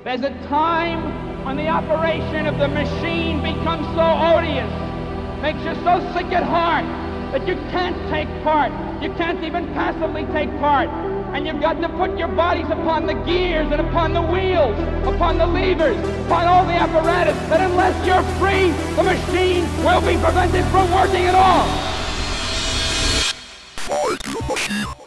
There's a time when the operation of the machine becomes so odious, makes you so sick at heart that you can't take part. You can't even passively take part. And you've got to put your bodies upon the gears and upon the wheels, upon the levers, upon all the apparatus, that unless you're free, the machine will be prevented from working at all. Fight the machine.